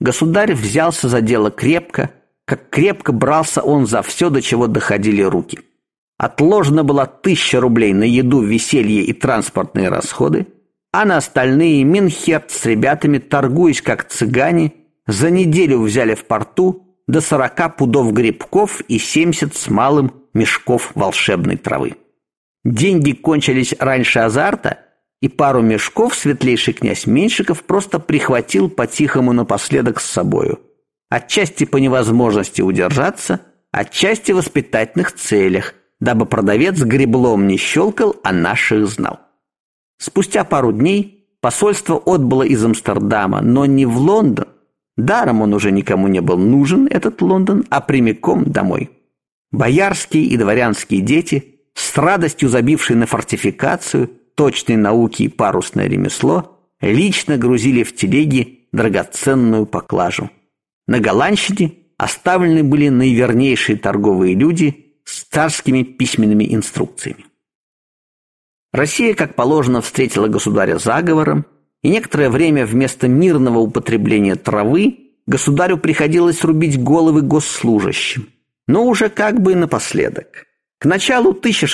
Государь взялся за дело крепко, как крепко брался он за все, до чего доходили руки. Отложена была 1000 рублей на еду, веселье и транспортные расходы, а на остальные Минхерт с ребятами, торгуясь как цыгане, за неделю взяли в порту до 40 пудов грибков и 70 с малым мешков волшебной травы. Деньги кончились раньше азарта, и пару мешков светлейший князь Меньшиков просто прихватил по-тихому напоследок с собою. Отчасти по невозможности удержаться, отчасти в воспитательных целях, дабы продавец греблом не щелкал, а наших знал. Спустя пару дней посольство отбыло из Амстердама, но не в Лондон. Даром он уже никому не был нужен, этот Лондон, а прямиком домой. Боярские и дворянские дети, с радостью забившие на фортификацию, точные науки и парусное ремесло, лично грузили в телеги драгоценную поклажу. На голландщине оставлены были наивернейшие торговые люди с царскими письменными инструкциями. Россия, как положено, встретила государя заговором, и некоторое время вместо мирного употребления травы государю приходилось рубить головы госслужащим, но уже как бы напоследок. К началу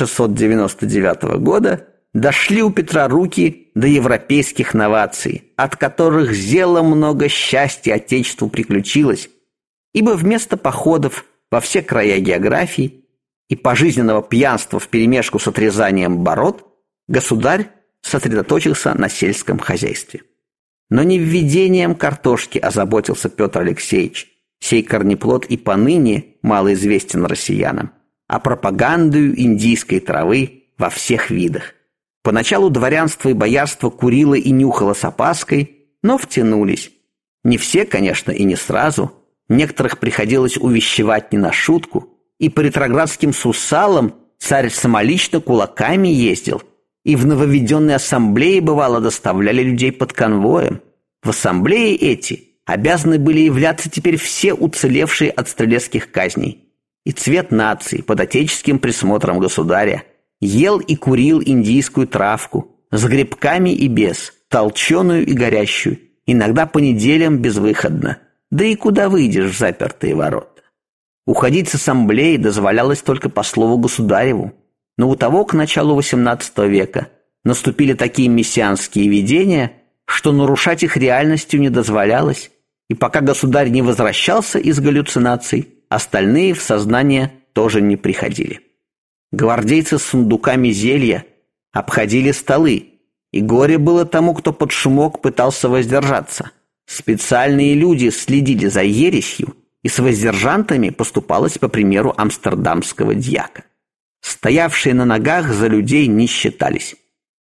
1699 года дошли у Петра руки до европейских новаций, от которых зело много счастья Отечеству приключилось, ибо вместо походов во все края географии и пожизненного пьянства вперемешку с отрезанием бород государь сосредоточился на сельском хозяйстве. Но не введением картошки озаботился Петр Алексеевич, сей корнеплод и поныне малоизвестен россиянам, а пропагандою индийской травы во всех видах. Поначалу дворянство и боярство курило и нюхало с опаской, но втянулись. Не все, конечно, и не сразу. Некоторых приходилось увещевать не на шутку, и по ретроградским сусалам царь самолично кулаками ездил, и в нововведенной ассамблее, бывало, доставляли людей под конвоем. В ассамблее эти обязаны были являться теперь все уцелевшие от стрелецких казней. И цвет нации под отеческим присмотром государя ел и курил индийскую травку, с грибками и без, толченую и горящую, иногда по неделям безвыходно. Да и куда выйдешь в запертые ворота? Уходить с ассамблеи дозволялось только по слову государеву. Но у того к началу XVIII века наступили такие мессианские видения, что нарушать их реальностью не дозволялось, и пока государь не возвращался из галлюцинаций, остальные в сознание тоже не приходили. Гвардейцы с сундуками зелья обходили столы, и горе было тому, кто под шумок пытался воздержаться. Специальные люди следили за ересью, и с воздержантами поступалось по примеру амстердамского дьяка. Стоявшие на ногах за людей не считались.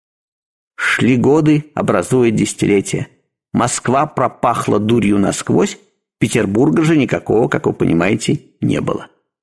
Шли годы, образуя десятилетия. Москва пропахла дурью насквозь, Петербурга же никакого, как вы понимаете, не было.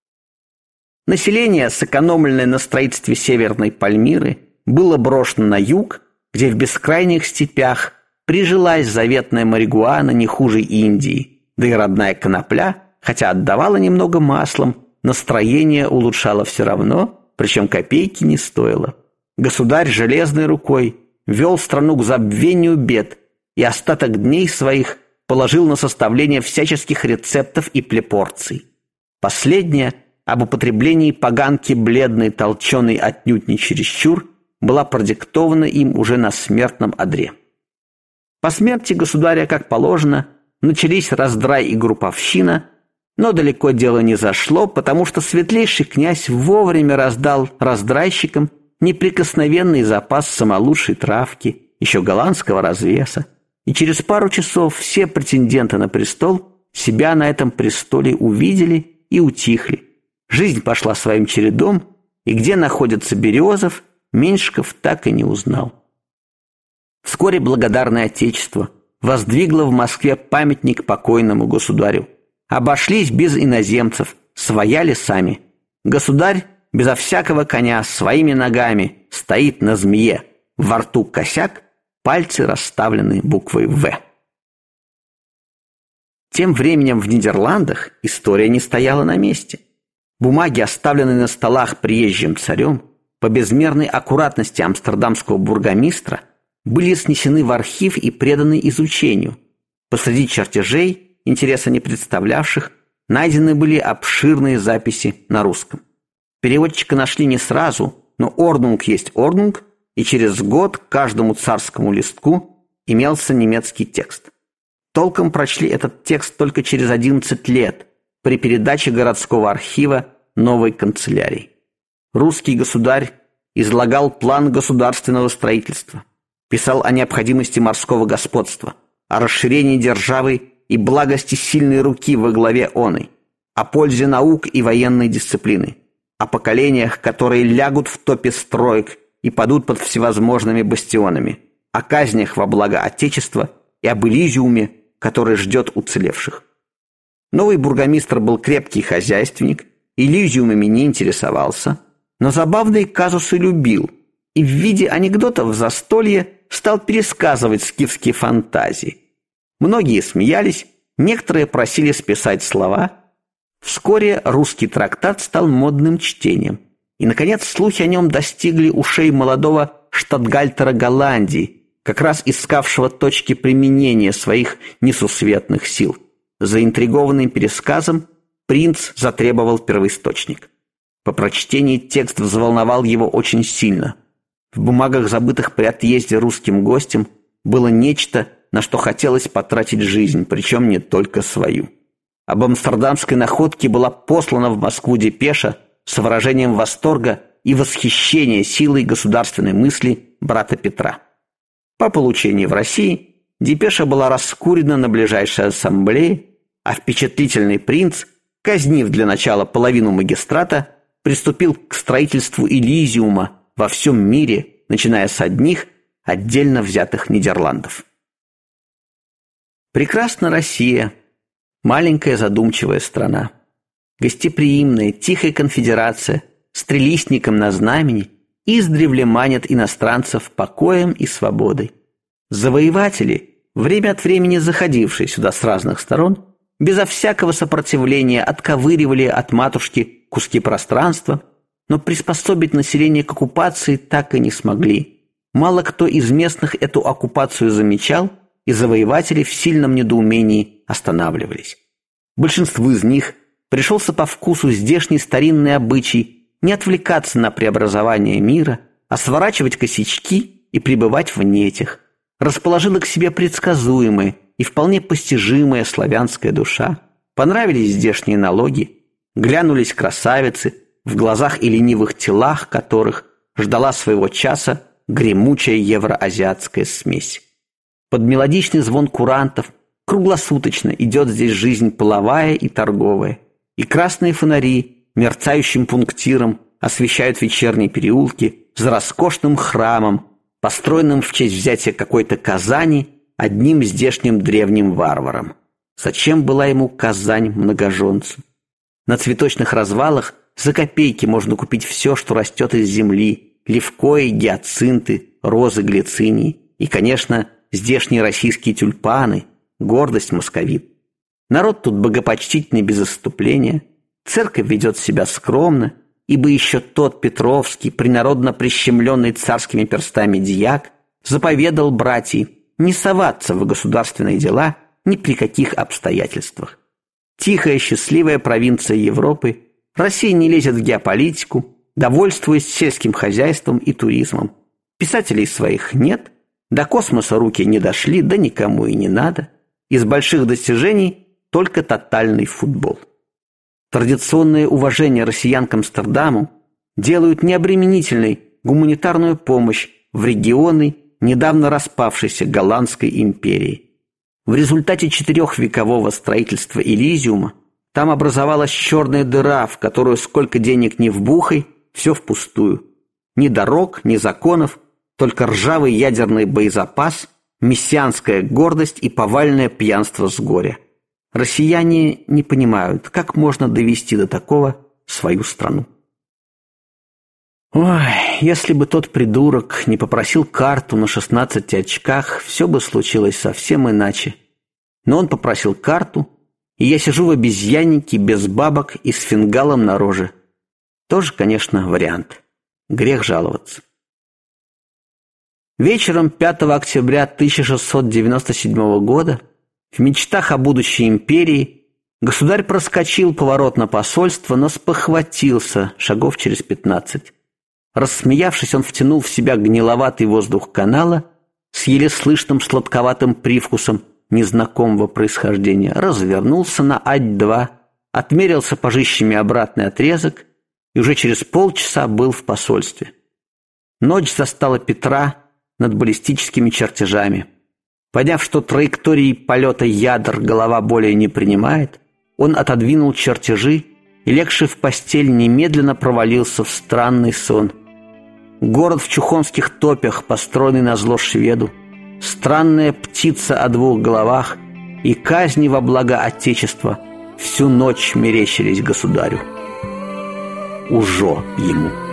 Население, сэкономленное на строительстве Северной Пальмиры, было брошено на юг, где в бескрайних степях прижилась заветная марихуана не хуже Индии, да и родная конопля, хотя отдавала немного маслом, настроение улучшало все равно, причем копейки не стоило. Государь железной рукой вел страну к забвению бед и остаток дней своих положил на составление всяческих рецептов и плепорций. Последнее, об употреблении поганки бледной, толченой отнюдь не чересчур, была продиктована им уже на смертном одре. По смерти государя, как положено, начались раздрай и групповщина, но далеко дело не зашло, потому что светлейший князь вовремя раздал раздрайщикам неприкосновенный запас самолучшей травки, еще голландского развеса, и через пару часов все претенденты на престол себя на этом престоле увидели и утихли. Жизнь пошла своим чередом, и где находится Березов, Меньшиков так и не узнал. Вскоре благодарное Отечество воздвигло в Москве памятник покойному государю. Обошлись без иноземцев, свояли сами. Государь безо всякого коня своими ногами стоит на змее, во рту косяк, пальцы расставлены буквой «В». Тем временем в Нидерландах история не стояла на месте. Бумаги, оставленные на столах приезжим царем, по безмерной аккуратности амстердамского бургомистра, были снесены в архив и преданы изучению. Посреди чертежей интереса не представлявших, найдены были обширные записи на русском. Переводчика нашли не сразу, но орднунг есть орднунг, и через год к каждому царскому листку имелся немецкий текст. Толком прочли этот текст только через 11 лет при передаче городского архива новой канцелярии. Русский государь излагал план государственного строительства, писал о необходимости морского господства, о расширении державы и благости сильной руки во главе оной, о пользе наук и военной дисциплины, о поколениях, которые лягут в топе строек и падут под всевозможными бастионами, о казнях во благо Отечества и об Элизиуме, который ждет уцелевших. Новый бургомистр был крепкий хозяйственник, Элизиумами не интересовался, но забавные казусы любил и в виде анекдотов в застолье стал пересказывать скифские фантазии. Многие смеялись, некоторые просили списать слова. Вскоре русский трактат стал модным чтением, и, наконец, слухи о нем достигли ушей молодого штатгальтера Голландии, как раз искавшего точки применения своих несусветных сил. Заинтригованным пересказом принц затребовал первоисточник. По прочтении текст взволновал его очень сильно. В бумагах, забытых при отъезде русским гостем, было нечто, на что хотелось потратить жизнь, причем не только свою. Об амстердамской находке была послана в Москву депеша с выражением восторга и восхищения силой государственной мысли брата Петра. По получении в России депеша была раскурена на ближайшей ассамблее, а впечатлительный принц, казнив для начала половину магистрата, приступил к строительству Элизиума во всем мире, начиная с одних отдельно взятых Нидерландов. Прекрасна Россия, маленькая задумчивая страна. Гостеприимная, тихая конфедерация с трилистником на знамени издревле манят иностранцев покоем и свободой. Завоеватели, время от времени заходившие сюда с разных сторон, безо всякого сопротивления отковыривали от матушки куски пространства, но приспособить население к оккупации так и не смогли. Мало кто из местных эту оккупацию замечал, и завоеватели в сильном недоумении останавливались. Большинству из них пришелся по вкусу здешний старинный обычай не отвлекаться на преобразование мира, а сворачивать косячки и пребывать в нетях. Расположила к себе предсказуемая и вполне постижимая славянская душа. Понравились здешние налоги, глянулись красавицы, в глазах и ленивых телах которых ждала своего часа гремучая евроазиатская смесь. Под мелодичный звон курантов круглосуточно идет здесь жизнь половая и торговая, и красные фонари мерцающим пунктиром освещают вечерние переулки за роскошным храмом, построенным в честь взятия какой-то Казани одним здешним древним варваром. Зачем была ему Казань многоженцу? На цветочных развалах за копейки можно купить все, что растет из земли: левкои, гиацинты, розы, глицинии и, конечно, здешние российские тюльпаны, гордость московит. Народ тут богопочтительный без исступления, церковь ведет себя скромно, ибо еще тот Петровский, принародно прищемленный царскими перстами дьяк, заповедал братьям не соваться в государственные дела ни при каких обстоятельствах. Тихая, счастливая провинция Европы, Россия не лезет в геополитику, довольствуясь сельским хозяйством и туризмом. Писателей своих нет, до космоса руки не дошли, да никому и не надо. Из больших достижений только тотальный футбол. Традиционное уважение россиян к Амстердаму делают необременительной гуманитарную помощь в регионы недавно распавшейся Голландской империи. В результате 4-векового строительства Элизиума там образовалась черная дыра, в которую сколько денег ни вбухай, все впустую. Ни дорог, ни законов, только ржавый ядерный боезапас, мессианская гордость и повальное пьянство с горя. Россияне не понимают, как можно довести до такого свою страну. Ой, если бы тот придурок не попросил карту на 16 очках, все бы случилось совсем иначе. Но он попросил карту, и я сижу в обезьяннике без бабок и с фингалом на роже. Тоже, конечно, вариант. Грех жаловаться. Вечером 5 октября 1697 года В мечтах о будущей империи государь проскочил поворот на посольство, но спохватился шагов через 15. Рассмеявшись, он втянул в себя гниловатый воздух канала с еле слышным сладковатым привкусом незнакомого происхождения, развернулся на ать-2, отмерил сапожищами обратный отрезок и уже через полчаса был в посольстве. Ночь застала Петра над баллистическими чертежами. Поняв, что траектории полета ядер голова более не принимает, он отодвинул чертежи и, легший в постель, немедленно провалился в странный сон. Город в чухонских топях, построенный назло шведу, странная птица о двух головах и казни во благо Отечества всю ночь мерещились государю. Ужо ему.